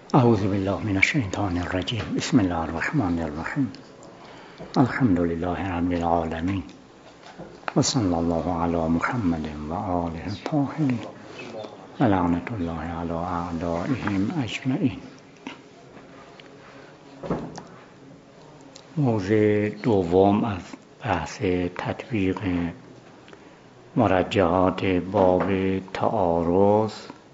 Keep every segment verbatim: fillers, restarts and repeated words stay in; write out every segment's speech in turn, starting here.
اعوذ بالله من الشیطان الرجیم. بسم الله الرحمن الرحیم. الحمد لله رب العالمین و صلی الله علی محمد و آله الطاهرین و لعنت الله علی اعدائهم اجمعین. موضوع دوم از بحث تطبیق مرجحات باب تعارض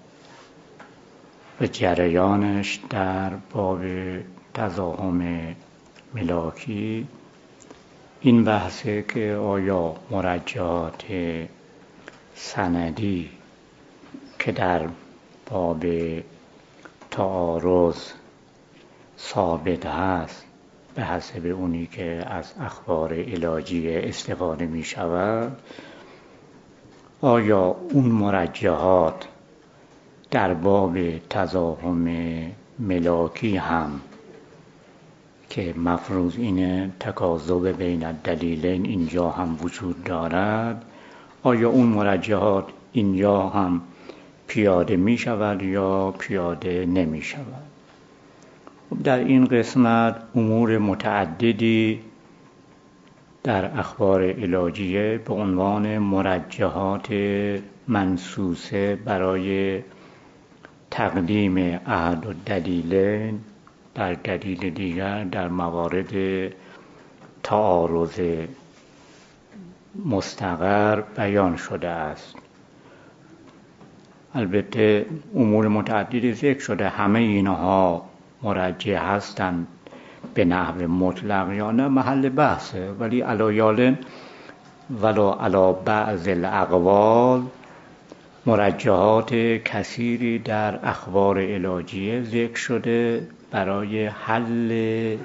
و جریانش در باب تضاهم ملاکی این بحثه که آیا مرجحات سندی که در باب تعارض ثابت هست به حسب اونی که از اخبار علاجیه استفاده می شود، آیا اون مرجحات در باب تضاهم ملاکی هم که مفروض اینه تکاذب بین الدلیلین اینجا هم وجود دارد، آیا اون مرجحات اینجا هم پیاده می شود یا پیاده نمی شود؟ در این قسمت امور متعددی در اخبار علاجیه به عنوان مرجحات منصوصه برای تقدیم احد الدلیلین در دلیل دیگر در موارد تعارض مستقر بیان شده است. البته امور متعددی ذکر شده، همه اینها مرجح هستند به نحو مطلق یا نه محل بحثه، ولی علایالن ولا علی بعض الاقوال مرجحات کثیری در اخبار علاجیه ذکر شده برای حل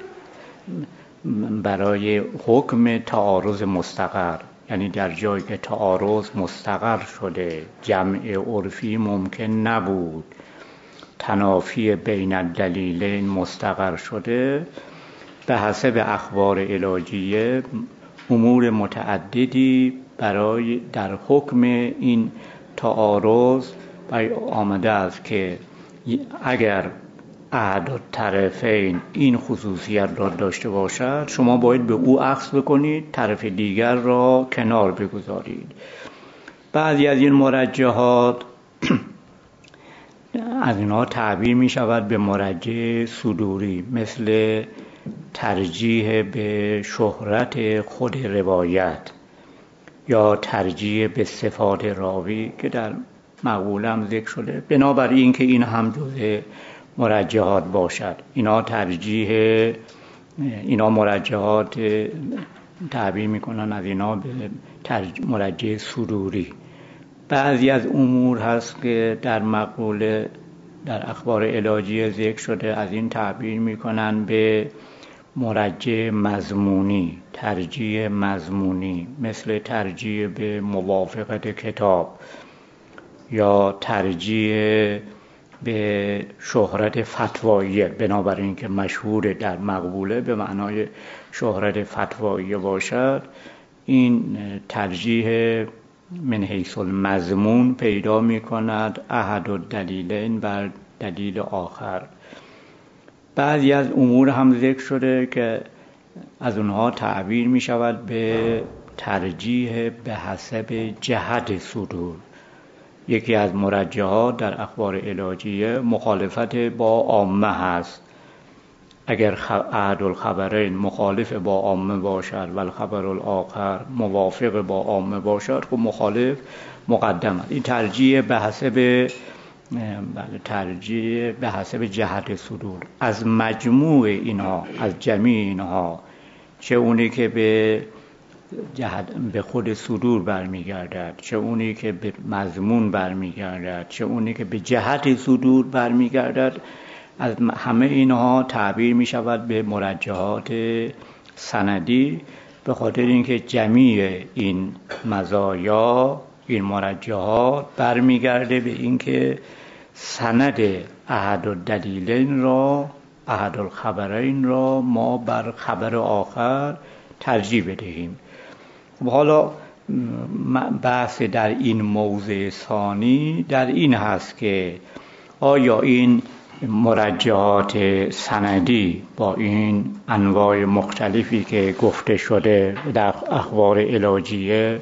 برای حکم تعارض مستقر، یعنی در جایی که تعارض مستقر شده، جمع عرفی ممکن نبود، تنافی بین الدلیلین مستقر شده، به حسب اخبار علاجیه امور متعددی برای در حکم این تعارض آمده است که اگر احد الطرفین این خصوصیت را داشته باشد شما باید به او اخذ بکنید، طرف دیگر را کنار بگذارید. بعضی از این مرجحات از اینها تعبیر می شود به مرجح صدوری، مثل ترجیح به شهرت خود روایت یا ترجیح به صفات راوی که در مقوله هم ذکر شده، بنابراین که این هم جزء مرجحات باشد. اینا ترجیح اینا مرجحات تعبیر میکنن از اینا به مرجح صدوری. بعضی از امور هست که در مقوله در اخبار علاجیه ذکر شده، از این تعبیر میکنن به مرجح مضمونی، ترجیح مضمونی، مثل ترجیح به موافقت کتاب یا ترجیح به شهرت فتواییه، بنابراین که مشهور در مقبوله به معنای شهرت فتواییه باشد. این ترجیح من حیث المضمون پیدا می کند احد الدلیلین بر دلیل آخر. بعضی از امور هم ذکر شده که از اونها تعبیر می شود به ترجیح به حسب جهت صدور. یکی از مرجحات در اخبار علاجیه مخالفت با عامه هست. اگر احد الخبرین مخالف با عامه باشد و الخبر الاخر موافق با عامه باشد، خب مخالف مقدم است. این ترجیح به حسب بله ترجیح به حسب جهت صدور. از مجموع اینها، از جمیع اینها، چه اونی که به جهت به خود صدور برمیگردد، چه اونی که به مضمون برمیگردد، چه اونی که به جهت صدور برمیگردد، از همه اینها تعبیر می شود به مرجحات سندی، به خاطر اینکه جمیع این مزایا، این مرجحات برمیگرده به اینکه سند احد الدلیلین را، احد الخبرین را ما بر خبر آخر ترجیح بدهیم. حالا بحث در این موضع ثانی در این هست که آیا این مرجحات سندی با این انواع مختلفی که گفته شده در اخبار علاجیه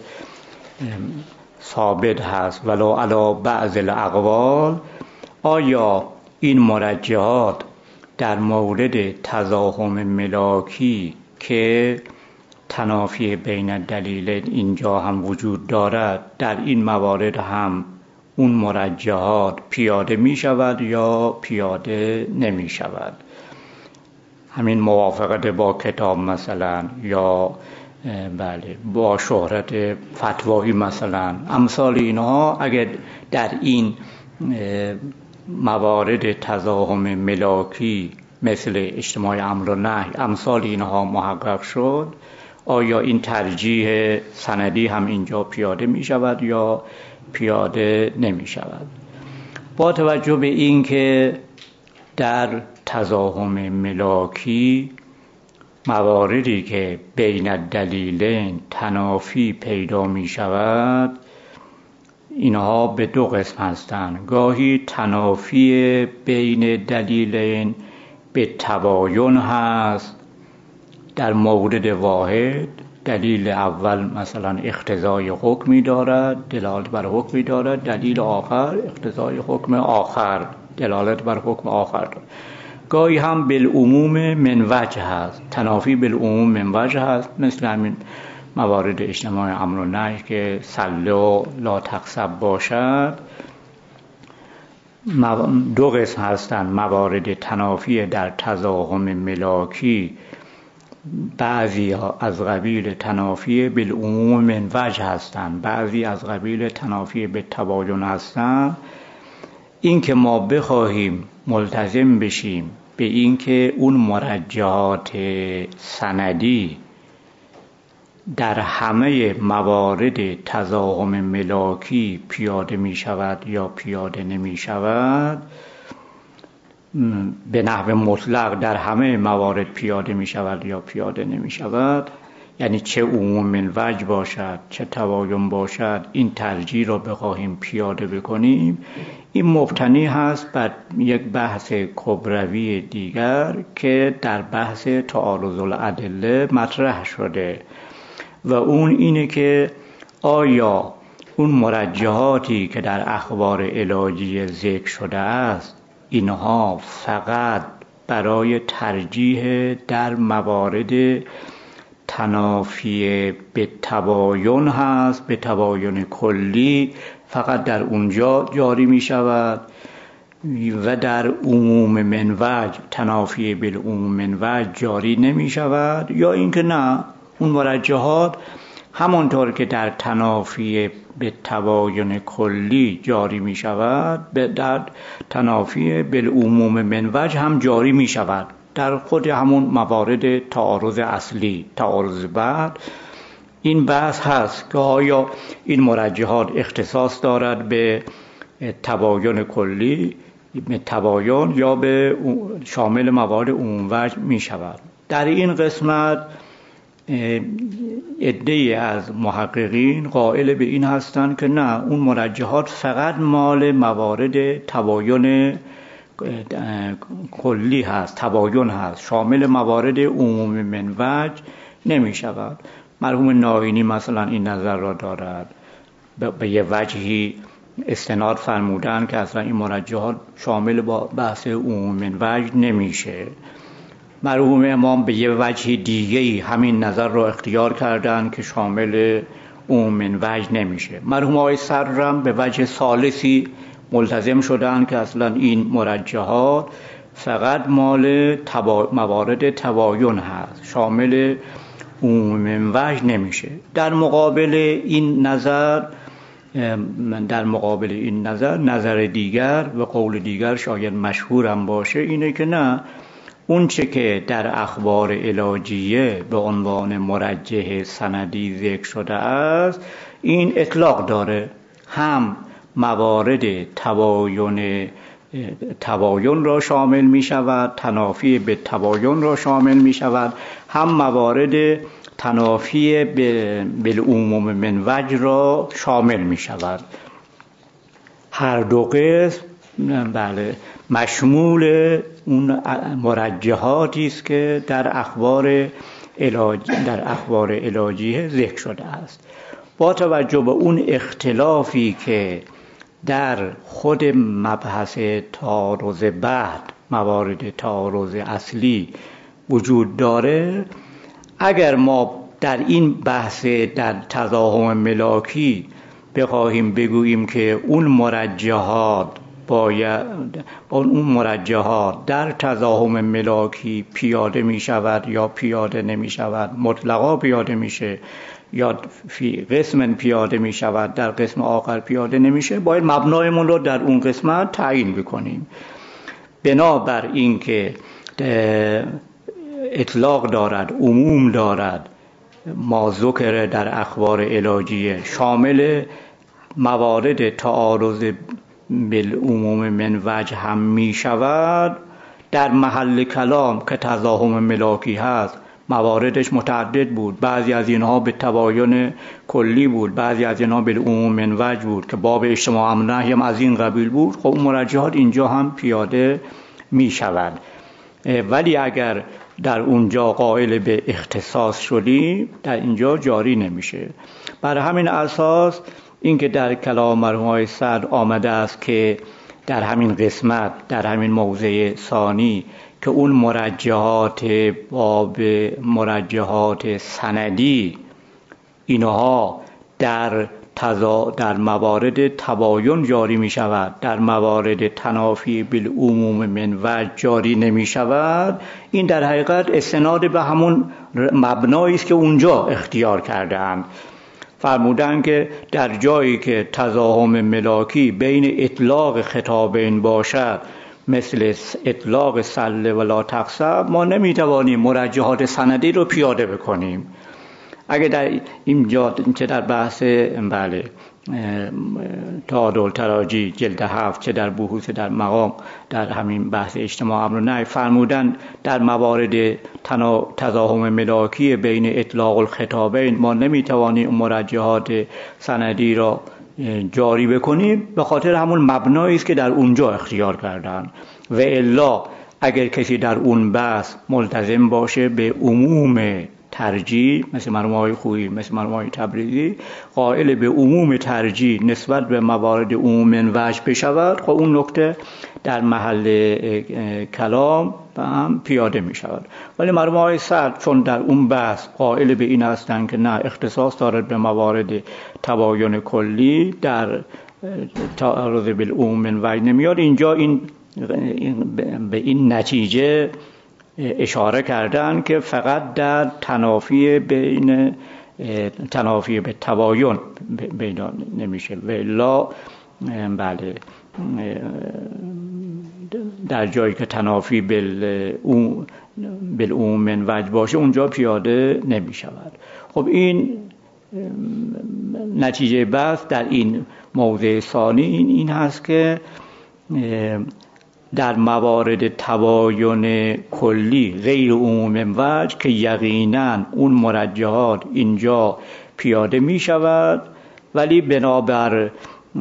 ثابت هست ولو علی بعض الاقوال، آیا این مرجحات در مورد تزاحم ملاکی که تنافی بین دلیل اینجا هم وجود دارد، در این موارد هم اون مرجحات پیاده می شود یا پیاده نمی شود؟ همین موافقت با کتاب مثلا، یا بله با شهرت فتوایی مثلا، امثال اینها اگر در این موارد تزاحم ملاکی مثل اجتماع امر و نهی امثال اینها محقق شد، آیا این ترجیح سندی هم اینجا پیاده می شود یا پیاده نمی شود؟ با توجه به این که در تزاحم ملاکی مواردی که بین الدلیلین تنافی پیدا می شود، اینها به دو قسم هستند. گاهی تنافی بین دلیلین به تباین هست در مورد واحد، دلیل اول مثلا اقتضای حکمی دارد دلالت بر حکمی دارد، دلیل آخر اقتضای حکم آخر دلالت بر حکم آخر دارد. گاهی هم بالعموم من وجه هست، تنافی بالعموم من وجه هست، مثل همین موارد اجتماع امر و نهی که صلوا لا تقصب باشد. دو قسم هستند موارد تنافی در تزاحم ملاکی، بعضی از قبیل تنافی بالعموم من وجه هستند، بعضی از قبیل تنافی به تباین هستند. این که ما بخواهیم ملتزم بشیم به این که اون مرجحات سندی در همه موارد تزاحم ملاکی پیاده می شود یا پیاده نمی شود، به نحو مطلق در همه موارد پیاده می شود یا پیاده نمی شود، یعنی چه عموم من وجه باشد چه تباین باشد، این ترجیح را بخواهیم پیاده بکنیم، این مبتنی هست بر یک بحث کبروی دیگر که در بحث تعارض الادله مطرح شده و اون اینه که آیا اون مرجحاتی که در اخبار علاجی ذکر شده است، اینها فقط برای ترجیح در موارد تنافی به تباین هست، به تباین کلی فقط در اونجا جاری می شود و در عموم من وجه تنافی بالعموم من وجه جاری نمی شود، یا اینکه نه، اون مرجحات همانطور که در تنافی به تباین کلی جاری می شود، در تنافی بالعموم من وجه هم جاری می شود در خود همون موارد تعارض اصلی، تعارض بعد. این بحث هست که آیا این مرجحات اختصاص دارد به تباین کلی، به تباین، یا به شامل موارد عموم وجه می شود. در این قسمت عده‌ای از محققین قائل به این هستند که نه، اون مرجحات فقط مال موارد تباین کلی هست، تباین هست، شامل موارد عموم من وجه نمی شود. مرحوم ناینی مثلا این نظر را دارد، به یه وجهی استناد فرمودن که اصلا این مرجحات شامل با بحث عموم من وجه نمیشه. مرحوم امام به یه وجه دیگه‌ای همین نظر را اختیار کردن که شامل عموم من وجه نمیشه. مرحوم آقای صدرم به وجه ثالثی ملتزم شدن که اصلا این مرجحات فقط مال تبا... موارد تباین هست، شامل عموم من وجه نمیشه. در مقابل این نظر در مقابل این نظر نظر دیگر و قول دیگر شاید مشهورم باشه اینه که نه، اون چه که در اخبار علاجیه به عنوان مرجح سندی ذکر شده است، این اطلاق داره، هم موارد تباین تباین را شامل می شود، تنافی به تباین را شامل می شود، هم موارد تنافی بالعموم من وجه را شامل می شود. هر دو قسم بله مشمول اون مرجحاتی است که در اخبار علاج در اخبار علاجی ذکر شده است. با توجه به اون اختلافی که در خود مبحث تعارض بعد، موارد تعارض اصلی وجود داره، اگر ما در این بحث در تضاهم ملاکی بخواهیم بگوییم که اون مرجحات باید اون مرجحات در تضاهم ملاکی پیاده می شود یا پیاده نمی شود، مطلقا پیاده میشه یا فی قسم پیاده می شود، در قسم آخر پیاده نمیشه، باید مبنایمون رو در اون قسمت تعیین بکنیم. بنابر این که اطلاق دارد، عموم دارد، ما ذکر در اخبار علاجیه، شامل موارد تعارض بالعموم من وجه هم می شود، در محل کلام که تضاهم ملاکی هست مواردش متعدد بود. بعضی از اینها به تباین کلی بود، بعضی از اینها بالعموم من وجه بود که باب اجتماع امر نهی هم از این قبیل بود. خب اون مرجحات اینجا هم پیاده می شود. ولی اگر در اونجا قائل به اختصاص شدی، در اینجا جاری نمیشه. بر همین اساس اینکه در کلام مرحوم آقای سعد آمده است که در همین قسمت، در همین موضع ثانی، که اون مرجحات باب مرجحات سندی اینها در تضا در موارد تباین جاری می شود، در موارد تنافی بالعموم من وجه جاری نمی شود، این در حقیقت استناد به همون مبنایی است که اونجا اختیار کردند. فرمودند که در جایی که تضاهم ملاکی بین اطلاق خطابین باشد، مثل اطلاق سله ولا تقصب، ما نمیتوانیم مرجحات سندی رو پیاده بکنیم. اگه در اینجا چه در بحث بله تعادل تراجی جلد هفت، چه در بحوث در مقام در همین بحث اجتماع امر نهی، فرمودن در موارد تضاهم ملاکی بین اطلاق الخطابین ما نمیتوانیم مرجحات سندی را جاری بکنیم، به خاطر همون مبنایی است که در اونجا اختیار کردن. و الا اگر کسی در اون بحث ملتزم باشه به عموم ترجیح، مثل مرحوم آقای خویی، مثل مرحوم آقای تبریزی، قائل به عموم ترجیح نسبت به موارد عموم من وجه بشود، خب اون نکته در محل کلام هم پیاده می شود. ولی مرحوم آقای سعد چون در اون بحث قائل به این هستند که نه، اختصاص دارد به موارد تباین کلی، در تعارض بالعموم من وجه نمیاد، اینجا این به این نتیجه اشاره کردن که فقط در تنافی بین تنافی به تباین پیدا نمیشه. و الا بله در جایی که تنافی بالعموم من وجه باشه اونجا پیاده نمی شود. خب این نتیجه بحث در این موضع ثانی این, این هست که در موارد تباین کلی غیر عموم وجه که یقینا اون مرجحات اینجا پیاده می شود، ولی بنابر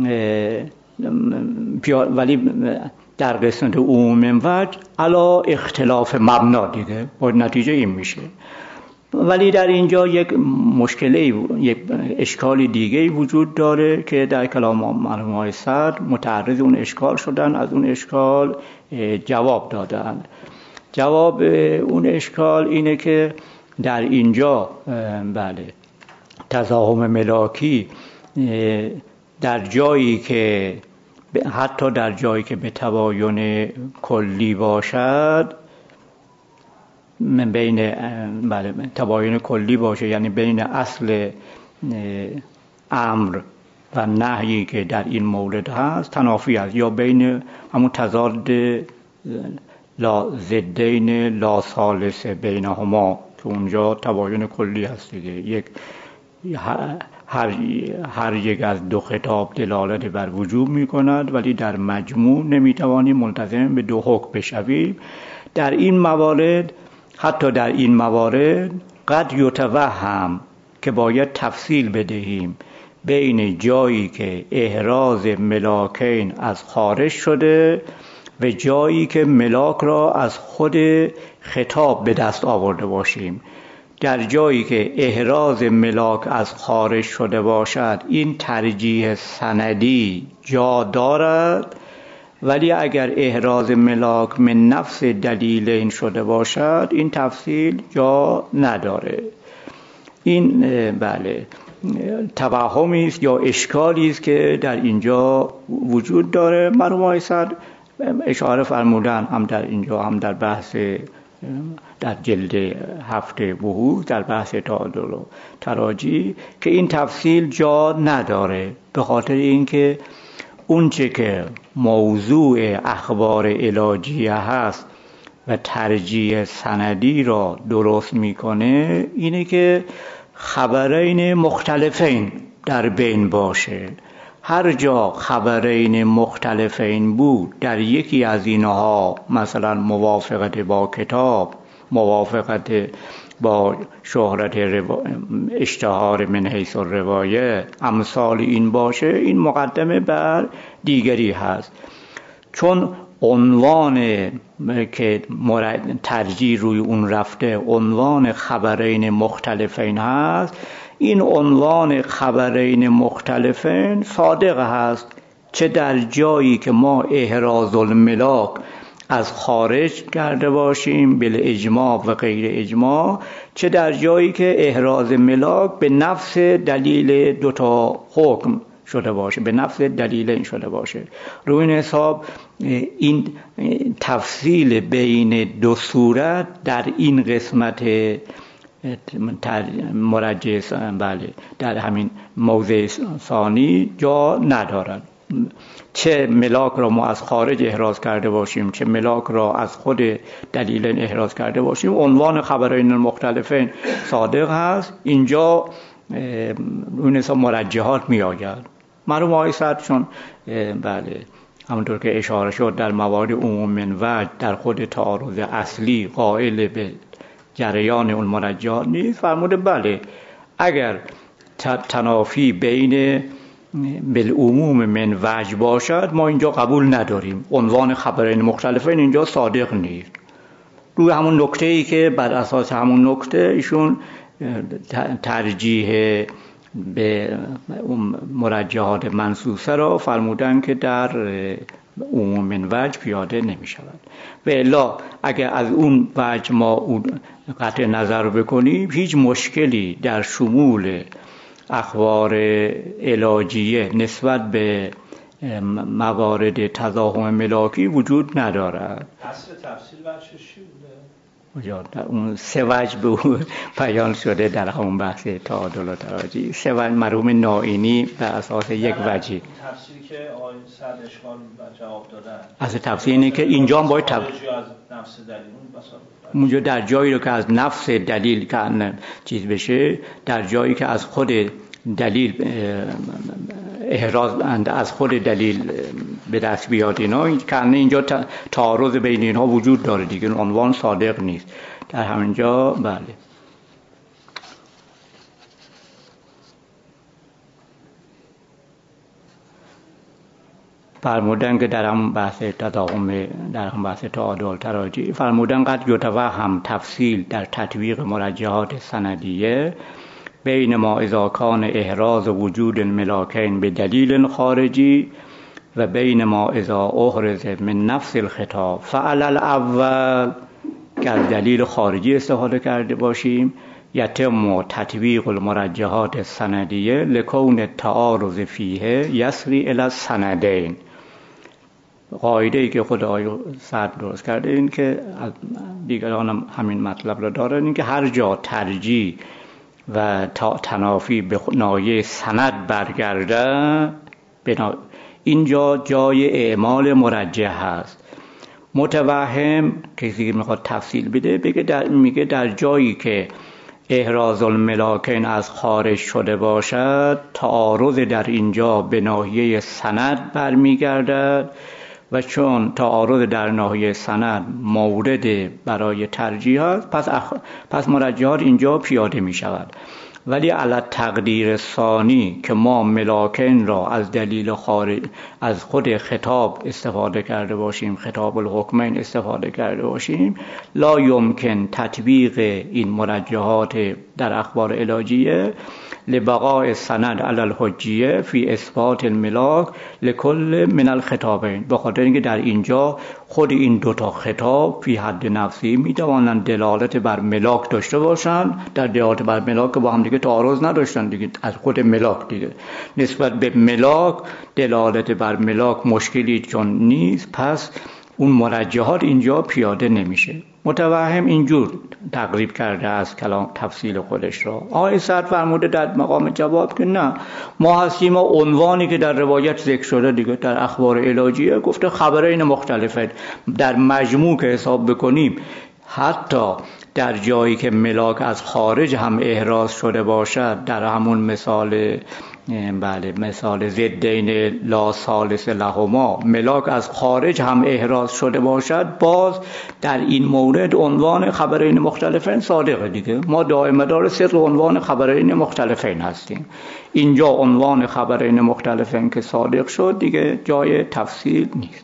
ولی در قسمت عموم وجه علا اختلاف مبنا دیگه با نتیجه این میشه. ولی در اینجا یک مشکلی، یک اشکال دیگه وجود داره که در کلام مرحوم آقای سعد متعرض اون اشکال شدن، از اون اشکال جواب دادن. جواب اون اشکال اینه که در اینجا بله تضاهم ملاکی در جایی که حتی در جایی که به تباین کلی باشد، من بین بله تباین کلی باشه، یعنی بین اصل امر و نهی که در این مورد هست تنافی است، یا بین همون تضاد لا ضدین لا ثالث بینهما که اونجا تباین کلی هست دیگه، یک هر هر یک از دو خطاب دلالت بر وجوب می کند، ولی در مجموع نمی توانیم ملتزم به دو حکم بشویم. در این موارد، حتی در این موارد قد یتوهم که باید تفصیل بدهیم بین جایی که احراز ملاکین از خارج شده و جایی که ملاک را از خود خطاب به دست آورده باشیم. در جایی که احراز ملاک از خارج شده باشد این ترجیح سندی جا دارد، ولی اگر احراز ملاک من نفس دلیلین شده باشد این تفصیل جا نداره. این بله توهمی است یا اشکالی است که در اینجا وجود داره. مرحوم آقای صدر اشاره فرمودن هم در اینجا هم در بحث در جلد هفته بحوث در بحث تعادل و تراجی که این تفصیل جا نداره، به خاطر اینکه اونچه که موضوع اخبار علاجیه هست و ترجیح سندی را درست میکنه اینه که خبرین مختلفین در بین باشه. هر جا خبرین مختلفین بود در یکی از اینها، مثلا موافقت با کتاب، موافقت با شهرت روا... اشتهار من حیث الروایه، امثال این باشه، این مقدمه بر دیگری هست. چون عنوان که ترجیح روی اون رفته عنوان خبرین مختلفین هست، این عنوان خبرین مختلفین صادق هست، چه در جایی که ما احراز الملاک از خارج کرده باشیم بل اجماع و غیر اجماع، چه در جایی که احراز ملاک به نفس دلیل دوتا حکم شده باشه، به نفس دلیل این شده باشه. روی این حساب این تفصیل بین دو صورت در این قسمت مرجع بله در همین موضع ثانی جا ندارد. چه ملاک را ما از خارج احراز کرده باشیم چه ملاک را از خود دلیل احراز کرده باشیم، عنوان خبرین مختلفین صادق هست. اینجا اون حساب مرجحات می آید. مرحوم آقای صدر چون بله همونطور که اشاره شد در موارد عموم من وجه در خود تعارض اصلی قائل به جریان اون مرجحات نیست، فرموده بله اگر تنافی بین بالعموم من وجه باشد ما اینجا قبول نداریم، عنوان خبرین مختلفین اینجا صادق نیست. روی همون نکته ای که بر اساس همون نکته ایشون ترجیح به مرجحات منصوصه را فرمودن که در عموم من وجه پیاده نمی شود. و الا اگر از اون وجه ما قطع نظر بکنیم هیچ مشکلی در شمول اخبار علاجیه نسبت به موارد تضاهم ملاکی وجود ندارد. اصل تفصیل وجهش چی بوده؟ در اون سه وجه به اون بیان شده در همون بحث تعادل و تراجی. سه وجه مرحوم نائینی بر اساس یک وجه تفصیلی که آقای صدر اشکال و جواب دادن از تفصیل اینه که اینجا هم باید تف... از نفس دلیل اونجا در جایی رو که از نفس دلیل که چیز بشه، در جایی که از خود دلیل احراز از خود دلیل به دست بیاد اینا، که اینجا تعارض بین اینها وجود داره دیگه، عنوان صادق نیست در همینجا. بله فرمودن که در هم بحث تضاهم در هم بحث تعادل تراجی فرمودن قد یتوهم تفصیل در تطبیق مرجحات سندیه بین ما اذا کان احراز وجود الملاکین به دلیل خارجی و بین ما اذا احرز من نفس الخطاب فعل الاول که از دلیل خارجی استفاده کرده باشیم یتم تطبیق المرجحات سندیه لکون تعارض فیه یسری الی السندین. قاعده ای که خود آقای صدر درست کرده این که دیگران هم همین مطلب رو دارن، این که هر جا ترجیح و تنافی به نایه سند برگرده اینجا جای اعمال مرجح هست. متوهم کسی که میخواد تفصیل بده بگه در میگه در جایی که احراز الملاکین از خارج شده باشد تعارض در اینجا به ناحیه سند برمیگردد و چون تعارض در ناحیه سند مورد برای ترجیح است پس, اخ... پس مرجحات اینجا پیاده می شود. ولی علی تقدیر ثانی که ما ملاکین را از دلیل خارج از خود خطاب استفاده کرده باشیم، خطاب الحکمین استفاده کرده باشیم، لا یمکن تطبیق این مرجحات در اخبار علاجیه لبقاء سند علی الحجیه فی اثبات الملاک لکل من الخطابین، به خاطر اینکه در اینجا خود این دوتا خطاب فی حد نفسی می توانند دلالت بر ملاک داشته باشند، در دلالت بر ملاک با هم دیگه تعارض نداشتن دیگه، از خود ملاک دیگه نسبت به ملاک دلالت بر ملاک مشکلی چون نیست، پس اون مرجحات اینجا پیاده نمیشه. متوهم اینجور تقریب کرده از کلام تفصیل خودش را. آقای سعد فرموده در مقام جواب که نه، ما هستیم و عنوانی که در روایت ذکر شده دیگه در اخبار علاجیه گفته خبرین مختلفه، در مجموع که حساب بکنیم حتی در جایی که ملاک از خارج هم احراز شده باشد، در همون مثال بله مثال ضدین لا ثالث لهما، ملاک از خارج هم احراز شده باشد، باز در این مورد عنوان خبرین مختلفین صادقه دیگه، ما دائما دار سر عنوان خبرین مختلفین هستیم. اینجا عنوان خبرین مختلفین که صادق شد دیگه جای تفصیل نیست.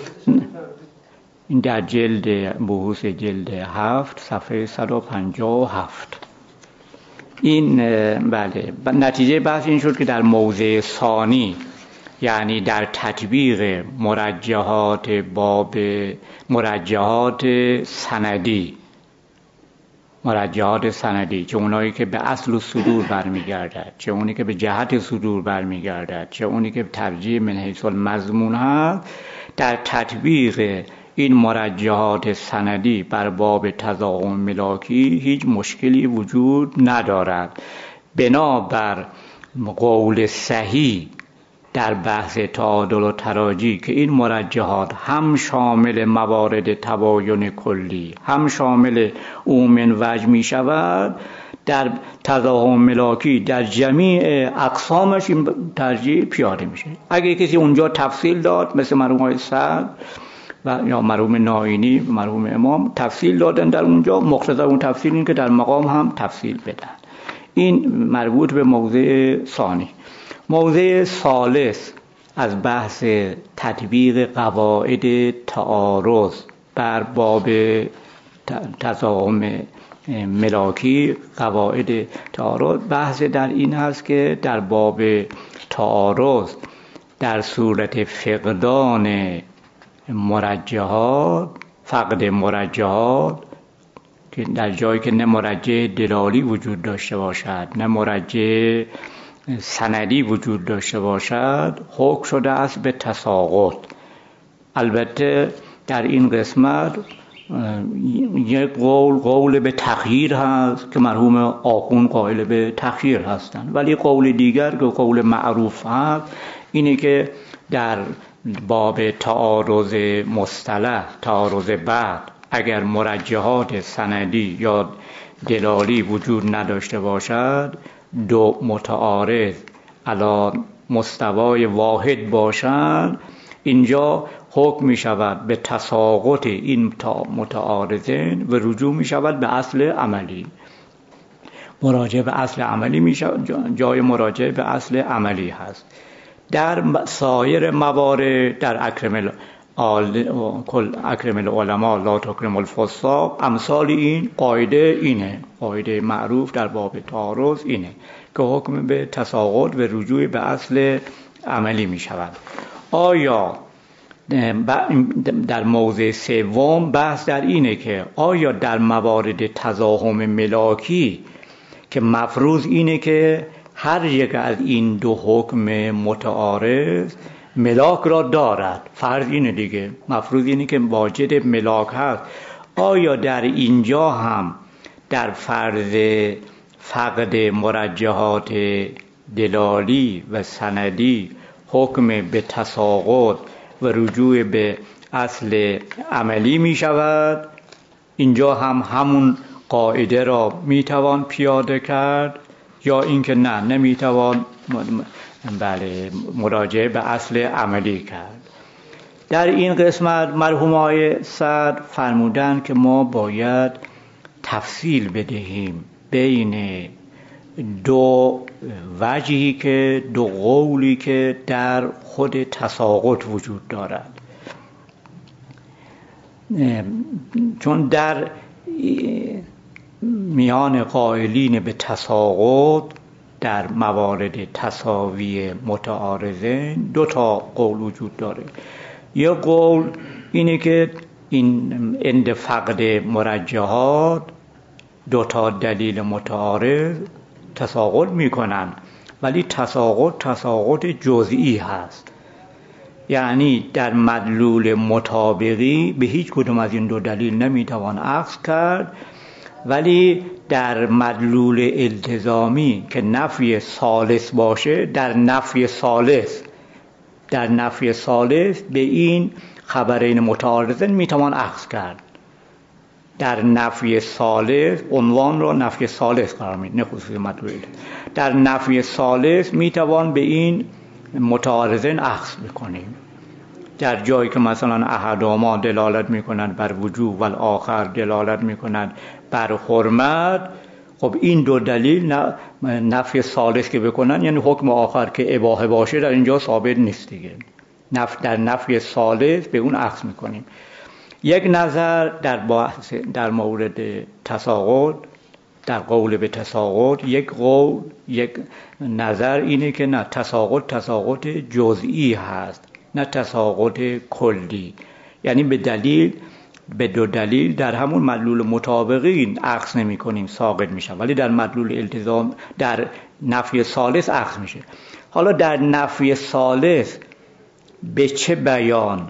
این در جلد بحوث جلد هفت صفحه صد و پنجاه و هفت. این بله نتیجه بحث این شد که در موضع ثانی، یعنی در تطبیق مرجحات باب مرجحات سندی، مرجحات سندی چه اونایی که به اصل و صدور برمیگردد، چه اونی که به جهت صدور برمیگردد، چه اونی که ترجیح من حیث المضمون هست، در تطبیق این مرجحات سندی بر باب تضاهم ملاکی هیچ مشکلی وجود ندارد. بنابر قول صحیح در بحث تعادل و تراجی که این مرجحات هم شامل موارد تباین کلی هم شامل عموم وجه می شود، در تضاهم ملاکی در جمیع اقسامش این ترجیح پیاده میشه. اگه کسی اونجا تفصیل داد مثل مرحوم آقای سعد و یا مرحوم ناینی و مرحوم امام تفصیل دادن در اونجا، مقتضا اون تفصیل این که در مقام هم تفصیل بدن. این مربوط به موضع ثانی. موضع ثالث از بحث تطبیق قواعد تعارض بر باب تضاهم ملاکی، قواعد تعارض بحث در این هست که در باب تعارض در صورت فقدان مرجحات، فقد مرجحات که در جایی که نه مرجح دلالی وجود داشته باشد نه مرجح سندی وجود داشته باشد، حکم شده است به تساقط. البته در این قسمت یک قول قول به تخییر هست که مرحوم آخوند قائل به تخییر هستند، ولی قول دیگر که قول معروف هست اینه که در باب تعارض مصطلح، تعارض بعد، اگر مرجحات سندی یا دلالی وجود نداشته باشد، دو متعارض علی مستوای واحد باشند، اینجا حکم می شود به تساقط این متعارضین و رجوع می شود به اصل عملی. مراجعه به اصل عملی می شود، جای مراجعه به اصل عملی هست. در سایر موارد در اکرم کل اکرم العلماء لا تکرم الفساق، امثال این قاعده اینه، قاعده معروف در باب تعارض اینه که حکم به تساقط و رجوع به اصل عملی می شود. آیا در موضع سوم بحث در اینه که آیا در موارد تضاهم ملاکی که مفروض اینه که هر یک از این دو حکم متعارض ملاک را دارد، فرض اینه دیگه، مفروض اینه که واجد ملاک هست، آیا در اینجا هم در فرض فقد مرجحات دلالی و سندی حکم به تساقط و رجوع به اصل عملی می شود؟ اینجا هم همون قاعده را می توان پیاده کرد یا اینکه نه نمی توان بله مراجعه به اصل عملی کرد؟ در این قسمت مرحوم آقای سعد فرمودند که ما باید تفصیل بدهیم بین دو وجهی که دو قولی که در خود تساقط وجود دارد. چون در میان قائلین به تساقط در موارد تساوی متعارضین دو تا قول وجود داره. یک قول اینه که این عند فقد مرجحات دو تا دلیل متعارض تساقط میکنن، ولی تساقط تساقط جزئی هست، یعنی در مدلول مطابقی به هیچ کدوم از این دو دلیل نمیتوان اخذ کرد، ولی در مدلول التزامی که نفی ثالث باشه، در نفی ثالث در نفی ثالث به این خبرین متعارضین میتوان اخذ کرد. در نفی ثالث عنوان رو نفی ثالث قرار میدیم، نه خصوص مدلول. در نفی ثالث میتوان به این متعارضین اخذ بکنیم. در جایی که مثلا احدهما دلالت میکنند بر وجوب و الاخر دلالت میکنند بر حرمت، خب این دو دلیل نفی ثالث که بکنن یعنی حکم آخر که اباحه باشه در اینجا ثابت نیست دیگه. نف در نفی ثالث به اون اخذ میکنیم. یک نظر در بحث در مورد تساقط، در قول به تساقط، یک قول یک نظر اینه که نه، تساقط تساقط جزئی هست نه تساقط کلی، یعنی به دلیل به دو دلیل در همون مدلول مطابقین اخذ نمی کنیم، ساقط میشه، ولی در مدلول التزام در نفی ثالث اخذ میشه. حالا در نفی ثالث به چه بیان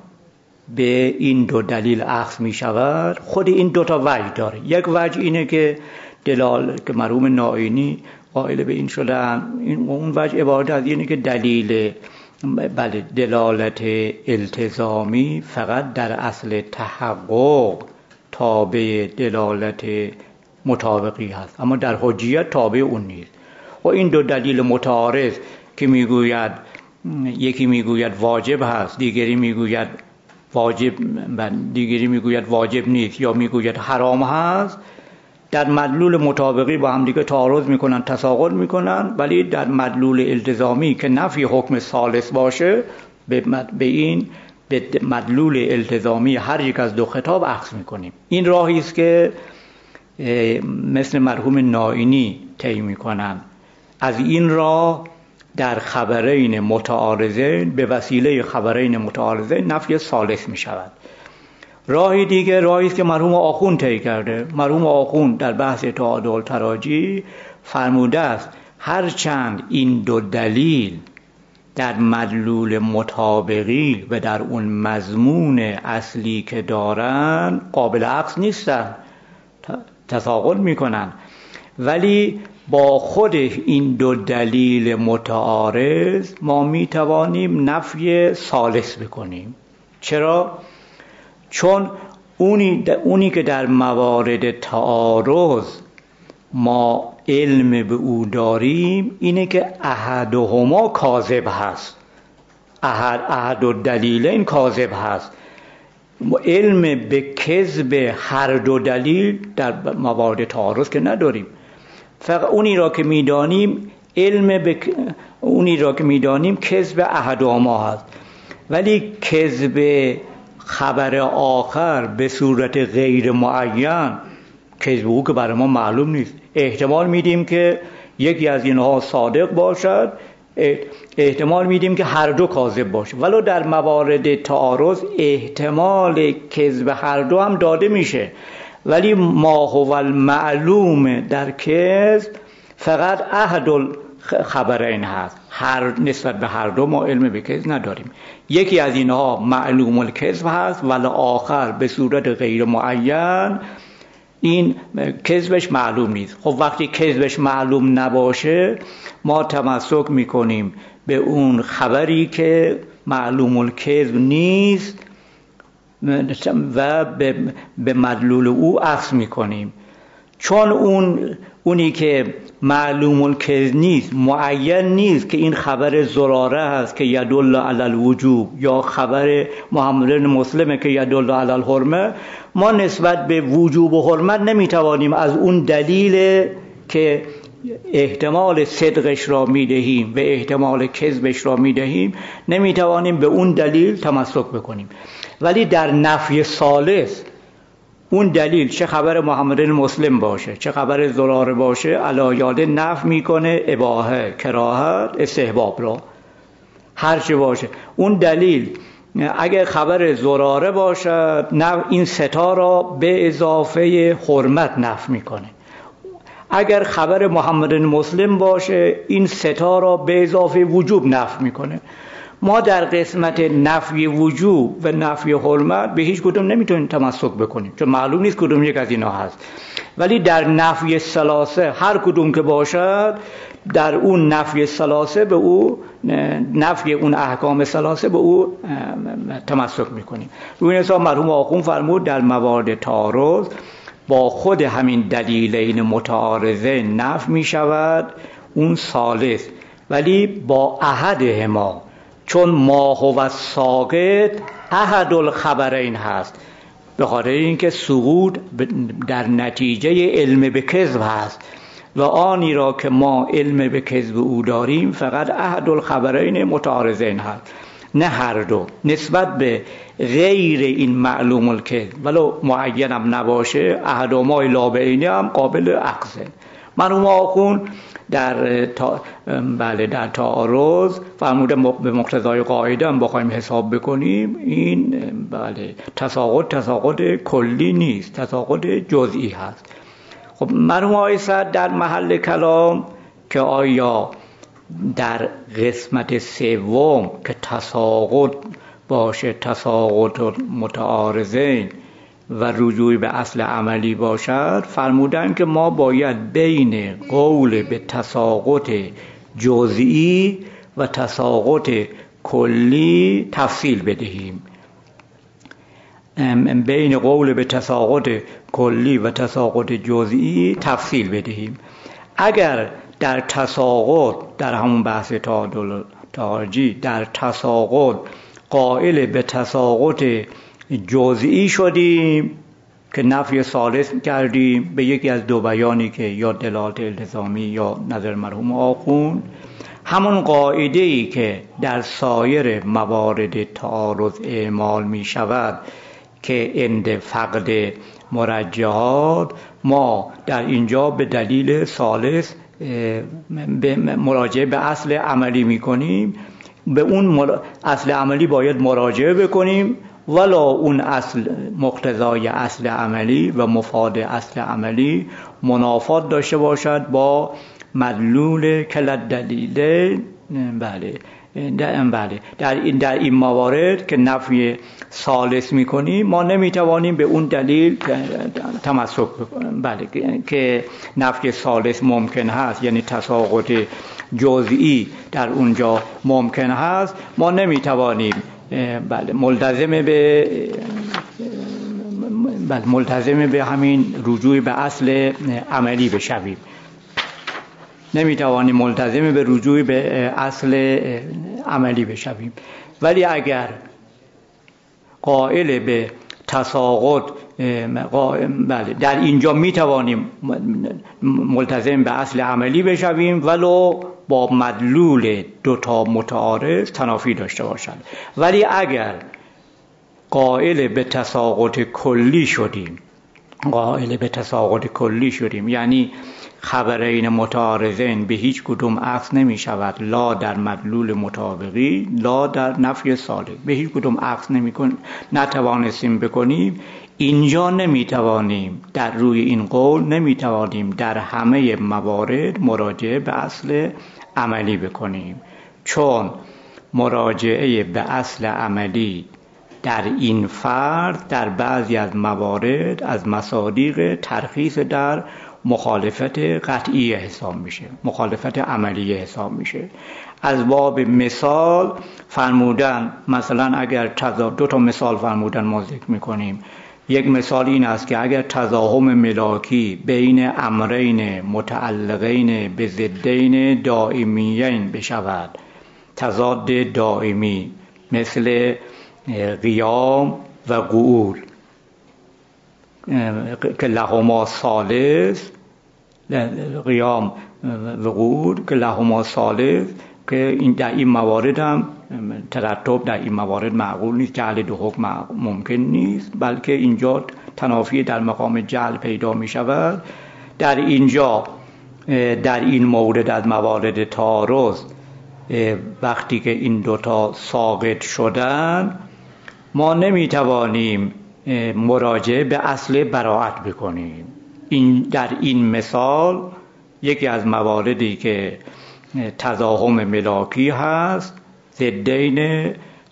به این دو دلیل اخذ می شود؟ خود این دو تا وجه داره. یک وجه اینه که دلال که مرحوم نائینی قائل به این شدن، این اون وجه عبارت از اینه که دلیل بله دلالت التزامی فقط در اصل تحقق تابع دلالت مطابقی هست، اما در حجیت تابع اون نیست. و این دو دلیل متعارض که میگوید یکی میگوید واجب هست، دیگری میگوید واجب دیگری میگوید واجب نیست، یا میگوید حرام هست، در مدلول مطابقی با هم دیگه تعارض میکنن، تساقط میکنن، ولی در مدلول التزامی که نفی حکم ثالث باشه به, به این به مدلول التزامی هر یک از دو خطاب اخذ میکنیم. این راهی است که مثل مرحوم نائینی طی میکنن. از این راه در خبرین متعارضین به وسیله خبرین متعارضین نفی ثالث می شود. راهی دیگه راهی است که مرحوم آخوند طی کرده. مرحوم آخوند در بحث تعادل تراجی فرموده است هرچند این دو دلیل در مدلول مطابقی و در اون مضمون اصلی که دارن قابل عکس نیستن، تساقط میکنن، ولی با خود این دو دلیل متعارض ما میتوانیم نفی ثالث بکنیم. چرا؟ چون اونی, اونی که در موارد تعارض ما علم به او داریم اینه که احدهما کاذب هست، احد احد الدلیلین کاذب هست. علم به کذب هر دو دلیل در موارد تعارض که نداریم، فقط اونی را که میدانیم علم به اونی را که میدانیم کذب احدهما هست، ولی کذب خبر آخر به صورت غیر معین کذب او که برای ما معلوم نیست. احتمال میدیم که یکی از اینها صادق باشد، احتمال میدیم که هر دو کاذب باشه، ولو در موارد تعارض احتمال کذب هر دو هم داده میشه، ولی ما هو المعلوم در کذب فقط احد الخبرین هست، هر نسبت به هر دو ما علم به کذب نداریم. یکی از اینها معلوم الکذب هست ولی آخر به صورت غیر معین این کذبش معلوم نیست. خب وقتی کذبش معلوم نباشه ما تمسک میکنیم به اون خبری که معلوم الکذب نیست و به, به مدلول او اخذ میکنیم. چون اون اونی که معلوم الکذب نیست، معین نیست که این خبر زراره هست که یدل علی الوجوب یا خبر محمد بن مسلمه که یدل علی الحرمه، ما نسبت به وجوب و حرمت نمیتوانیم از اون دلیل که احتمال صدقش را میدهیم و احتمال کذبش را میدهیم، نمیتوانیم به اون دلیل تمسک بکنیم. ولی در نفی ثالث اون دلیل چه خبر محمد مسلم باشه چه خبر زراره باشه علایاده نفی میکنه اباحه، کراهت، استحباب را، هر چه باشه. اون دلیل اگر خبر زراره باشد نه این ستا را به اضافه حرمت نفی میکنه، اگر خبر محمد مسلم باشه این ستا را به اضافه وجوب نفی میکنه. ما در قسمت نفی وجوب و نفی حرمت به هیچ کدوم نمیتونیم تمسک بکنیم چون معلوم نیست کدوم یک از اینا هست. ولی در نفی ثلاثه هر کدوم که باشد، در اون نفی ثلاثه به او نفی اون احکام ثلاثه به او تمسک میکنیم. روی این حساب مرحوم آخوند فرمود در موارد تعارض با خود همین دلیلین متعارضه نفی میشود اون ثالث، ولی با احدهما، چون ما هو الساقط احد الخبرین هست، به خاطر اینکه سقوط در نتیجه علم به کذب هست و آنی را که ما علم به کذب او داریم فقط احد الخبرین متعارضین هست، نه هر دو. نسبت به غیر این معلوم الکذب ولو معینم نباشه احدهما لا بعینه هم قابل اخذه. مرحوم آخوند در تا بله در تعارض فرموده به مقتضای قاعده هم بخوایم حساب بکنیم این بله تساقط تساقط کلی نیست، تساقط جزئی هست. خب مرحوم آقای سعد در محل کلام که آیا در قسمت سوم که تساقط باشه، تساقط متعارضین و رجوع به اصل عملی باشد، فرمودن که ما باید بین قول به تساقط جزئی و تساقط کلی تفصیل بدهیم. بین قول به تساقط کلی و تساقط جزئی تفصیل بدهیم. اگر در تساقط، در همون بحث تعادل تارجی، در تساقط قائل به تساقط جزئی شدیم که نفی ثالث کردیم به یکی از دو بیانی که یا دلالت التزامی یا نظر مرحوم آخوند، همون قاعده‌ای که در سایر موارد تعارض اعمال می شود که عند فقد مرجحات، ما در اینجا به دلیل ثالث مراجعه به اصل عملی می کنیم. به اون اصل عملی باید مراجعه بکنیم ولا اون اصل مقتضای اصل عملی و مفاد اصل عملی منافات داشته باشد با مدلول کل دلیل. بله در بله در این در این موارد که نفی ثالث می‌کنیم ما نمی‌توانیم به اون دلیل تمسک بکنیم. بله که نفی ثالث ممکن هست، یعنی تساقط جزئی در اونجا ممکن هست، ما نمی‌توانیم بله ملتزم به بله ملتزم به همین رجوع به اصل عملی بشویم، نمیتوانیم ملتزم به رجوع به اصل عملی بشویم. ولی اگر قائل به تساقط بله در اینجا میتوانیم ملتزم به اصل عملی بشویم ولو با مدلول دوتا متعارض تنافی داشته باشد. ولی اگر قائل به تساقط کلی شدیم قائل به تساقط کلی شدیم یعنی خبرین متعارضین به هیچ کدوم اخذ نمی شود، لا در مدلول مطابقی لا در نفی ثالث به هیچ کدوم اخذ نمی کن نتوانستیم بکنیم، اینجا نمی توانیم در روی این قول نمی توانیم در همه موارد مراجعه به اصل عملی بکنیم، چون مراجعه به اصل عملی در این فرد در بعضی از موارد از مصادیق ترخیص در مخالفت قطعی حساب میشه، مخالفت عملی حساب میشه. از باب مثال فرمودن، مثلا اگر تضاد دو تا مثال فرمودن ما ذکر میکنیم. یک مثال این است که اگر تضاهم ملاکی بین امرین متعلقین به ضدین دائمیین بشود، تضاد دائمی مثل قیام و قعود که لهما ثالث، قیام وقود که لهما ثالث، که این در این موارد هم ترتب در این موارد معقول نیست، جعل دو حکم ممکن نیست، بلکه اینجا تنافی در مقام جعل پیدا می شود. در اینجا در این مورد از موارد تعارض وقتی که این دوتا ساقط شدن، ما نمی توانیم مراجعه به اصل براءت بکنیم. این در این مثال یکی از مواردی که تضاهم ملاکی هست، ضدین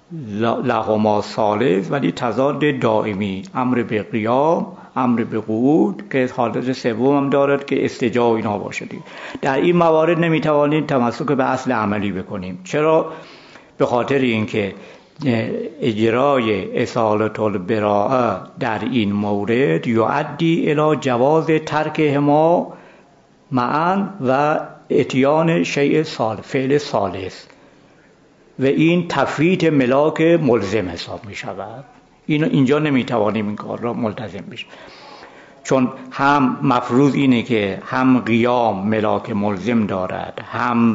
لهما ثالث ولی تضاد دائمی، امر به قیام، امر به قعود، که حالت سوم هم دارد که استجاع اینا باشه. در این موارد نمیتوانیم تمسک به اصل عملی بکنیم. چرا؟ به خاطر اینکه اجرای اصالت البراءه در این مورد یؤدی الی جواز ترکهما معا و اتیان شیء ثالث، فعل ثالث، و این تفویت ملاک ملزم حساب می شود. این اینجا نمیتوانیم این کار را ملتزم بشیم، چون هم مفروض اینه که هم قیام ملاک ملزم دارد، هم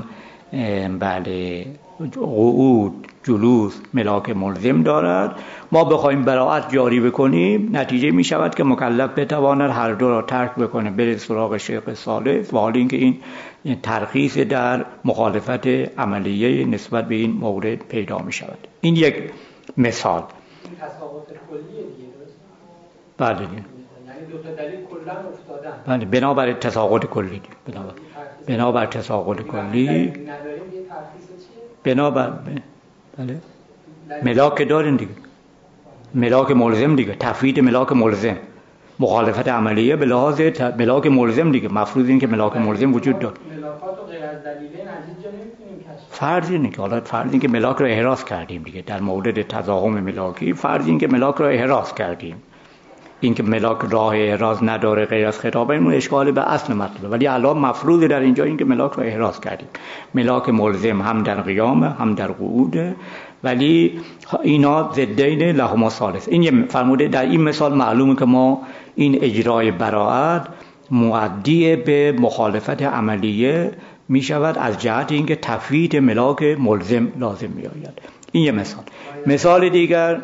بله قعود جلوس ملاک ملزم دارد. ما بخوایم براءت جاری بکنیم، نتیجه می شود که مکلف بتواند هر دو را ترک بکنه، بره سراغ شیء ثالث، و حال اینکه این ترخیص در مخالفت عملیه نسبت به این مورد پیدا می شود. این یک مثال. این تساقط کلیه دیگه، درسته؟ بله دیگه. یعنی دو تا دلیل کلا افتادن. بله، بنابر تساقط کلی، بنابر بنابر تساقط کلی، نداریم یه ترخیص چیه؟ بنابر بله ملاک دارین دیگه، ملاک ملزم دیگه، تفویت ملاک ملزم، مخالفت عملیه به لحاظ ملاک ملزم دیگه. مفروض این که ملاک ملزم وجود داره. ملاکات و غیر از دلیله نزدیک جا نمیتونیم کشف. فرض اینه که حالا فرض این که ملاک رو احراز کردیم دیگه، در مورد تضاهم ملاکی فرض این که ملاک رو احراز کردیم، این که ملاک راه احراز نداره غیر از خطاب، این اشکال به اصل مطلب، ولی الان مفروض در اینجا این که ملاک رو احراز کردیم. ملاک ملزم هم در قیام هم در قعود، ولی اینا ضدین لهما ثالث. این فرموده در این مثال معلومه که ما این اجرای براءت مؤدی به مخالفت عملیه می شود از جهت اینکه تفویت ملاک ملزم لازم می آید. این یه مثال. مثال دیگر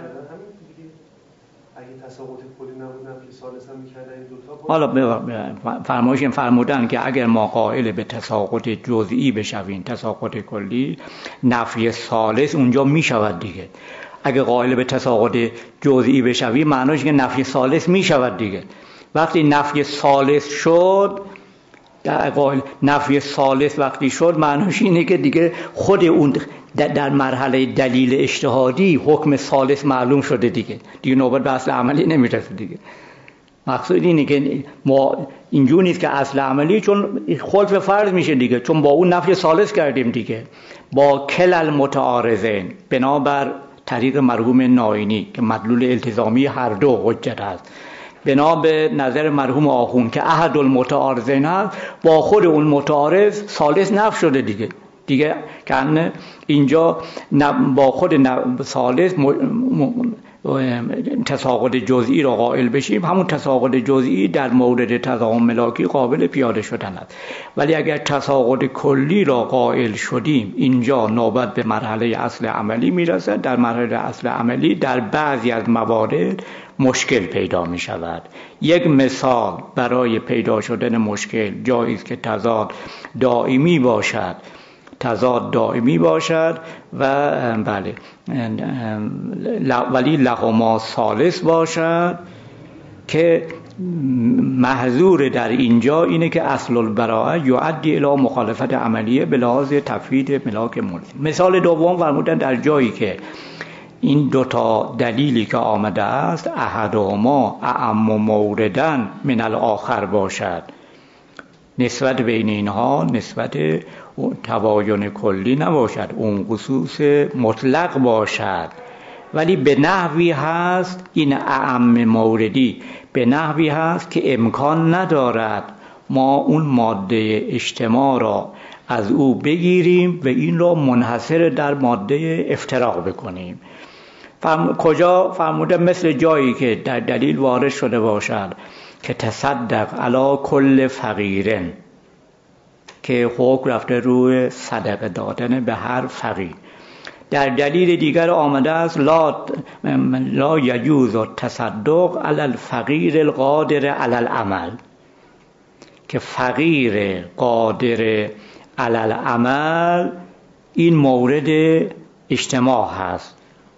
حالا فرمایش فرمودن که اگر ما قائل به تساقط جزئی بشویم، تساقط کلی، نفی ثالث اونجا می شود دیگه. اگر قائل به تساقط جزئی بشویم معناش که نفی ثالث می شود دیگه. وقتی نفی ثالث شد، در قائل نفی ثالث وقتی شد معناش اینه که دیگه خود اون در مرحله دلیل اجتهادی حکم ثالث معلوم شده دیگه، دیگه نوبت به اصل عملی نمیرسه دیگه. مقصود اینه که ما اینجور نیست که اصل عملی، چون خلف فرض میشه دیگه، چون با اون نفی ثالث کردیم دیگه، با کل المتعارضین، بنابر طریق مرحوم ناینی که مدلول التزامی هر دو حجت است، بنا به نظر مرحوم آخوند که احد المتعارضین هست، با خود اون متعارض ثالث نفی شده دیگه. دیگه که اینجا با خود ثالث تساقط جزئی را قائل بشیم، همون تساقط جزئی در مورد تضاهم ملاکی قابل پیاده شدن است. ولی اگر تساقط کلی را قائل شدیم، اینجا نوبت به مرحله اصل عملی میرسد. در مرحله اصل عملی در بعضی از موارد مشکل پیدا می شود. یک مثال برای پیدا شدن مشکل جایی است که تضاد دائمی باشد، تضاد دائمی باشد و بله ولی لهما ثالث باشد، که محظور در اینجا اینه که اصل البراءه یؤدی الی مخالفت عملیه به لحاظ تفویت ملاک ملزم. مثال دوم فرمودن در جایی که این دوتا دلیلی که آمده است احدهما اعم موردن من الاخر باشد، نسبت بین اینها نسبت تباین کلی نباشد، اون خصوص مطلق باشد، ولی به نحوی هست، این اعم موردی به نحوی هست که امکان ندارد ما اون ماده اجتماع را از او بگیریم و این را منحصر در ماده افتراق بکنیم. فرم... کجا فرموده؟ مثل جایی که در دلیل وارد شده باشد که تصدق علی کل فقیرن، که که حکم رفته روی صدقه دادن به هر فقیر. در دلیل دیگر آمده است لا لا یجوز التصدق علی الفقیر القادر علی العمل، که فقیر قادر علی العمل این مورد اجتماع هست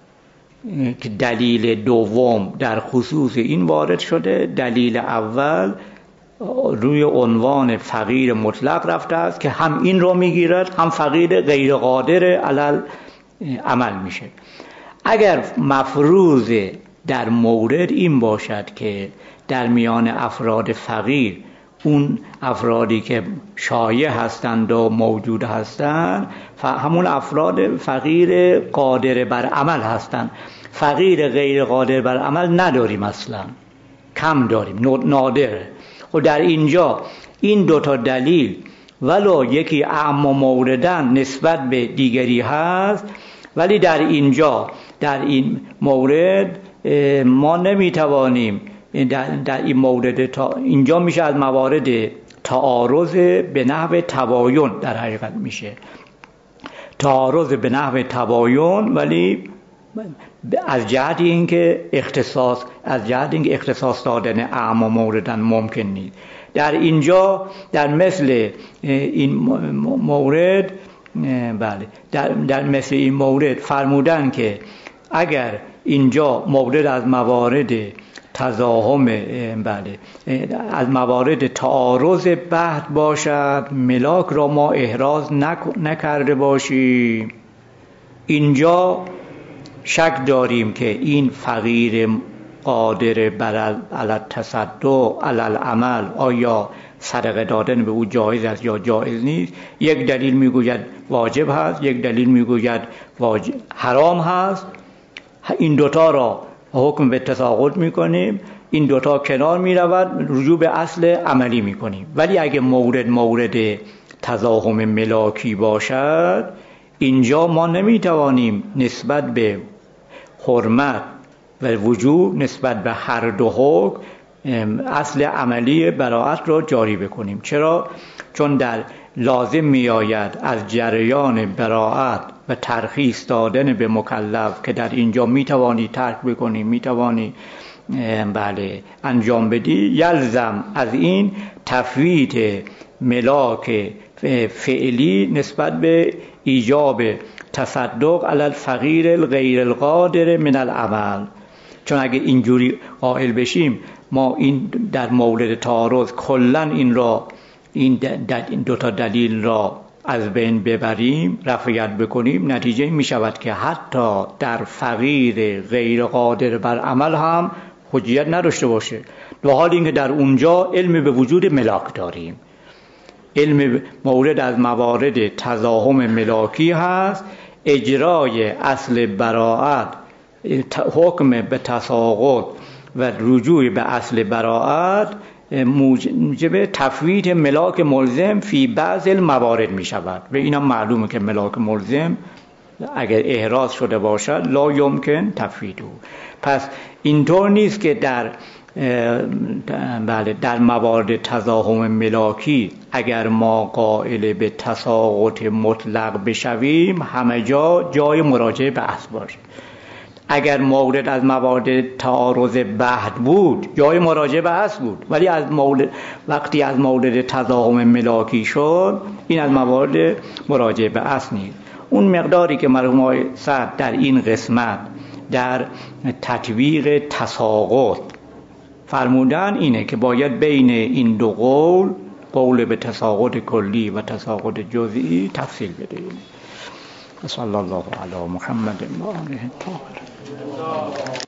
که دلیل دوم در خصوص این وارد شده. دلیل اول روی عنوان فقیر مطلق رفته است که هم این رو میگیرد هم فقیر غیر قادر علی عمل میشه. اگر مفروض در مورد این باشد که در میان افراد فقیر اون افرادی که شایع هستند و موجود هستند همون افراد فقیر قادر بر عمل هستند، فقیر غیر قادر بر عمل نداریم، اصلا کم داریم، نادره. و در اینجا این دوتا دلیل ولو یکی اعم موردن نسبت به دیگری هست، ولی در اینجا در این مورد ما نمیتوانیم در, در این مورد تا اینجا میشه از موارد تعارض به نحو تباین، در حقیقت میشه تعارض به نحو تباین، ولی از جهت اینکه اختصاص از جهت اینکه اختصاص دادن اعم موردن ممکن نیست. در اینجا در مثل این مورد بله در, در مثل این مورد فرمودن که اگر اینجا مورد از موارد تزاحم بله از موارد تعارض بحث باشد، ملاک را ما احراز نکرده باشیم، اینجا شک داریم که این فقیر قادر بر علی التصدق علی العمل آیا صدقه دادن به او جایز است یا جایز نیست. یک دلیل میگوید واجب هست، یک دلیل میگوید واجب حرام هست. این دوتا را حکم به تساقط میکنیم، این دوتا کنار میرود، رجوع به اصل عملی میکنیم. ولی اگه مورد مورد تزاحم ملاکی باشد، اینجا ما نمیتوانیم نسبت به حرمت و وجوب نسبت به هر دو حکم اصل عملی براءت را جاری بکنیم. چرا؟ چون در لازم میآید از جریان براءت و ترخیص دادن به مکلف که در اینجا میتوانی ترک بکنی، میتوانی بله انجام بدی، یلزم از این تفویت ملاک فعلی نسبت به ایجاب تصدق علی الفقیر الغیر القادر من العمل. چون اگه اینجوری قائل بشیم ما این در مورد تعارض کلا این را این دو تا دلیل را از بین ببریم، رفعیت بکنیم، نتیجه می شود که حتی در فقیر غیر قادر بر عمل هم حجیت نداشته باشه، در حالی اینکه در اونجا علم به وجود ملاک داریم. علم مورد از موارد تزاحم ملاکی هست، اجرای اصل براءت، حکم به تساقط و رجوع به اصل براءت موجب تفویت ملاک ملزم فی بعض الموارد می شود. و اینا معلومه که ملاک ملزم اگر احراز شده باشد لا یمکن تفویته. پس اینطور نیست که در بله در موارد تزاحم ملاکی اگر ما قائل به تساقط مطلق بشویم همه جا جای مراجعه به اصل باشه. اگر مورد از موارد تعارض بحث بود جای مراجعه به اصل بود، ولی از مورد وقتی از مورد تزاحم ملاکی شد این از موارد مراجعه به اصل نیست. اون مقداری که مرحوم آقای سعد در این قسمت در تطبیق تساقط فرمودن اینه که باید بین این دو قول، قول به تساقط کلی و تساقط جزئی، تفصیل بدهیم. صلی الله علی محمد و آله الطاهرین.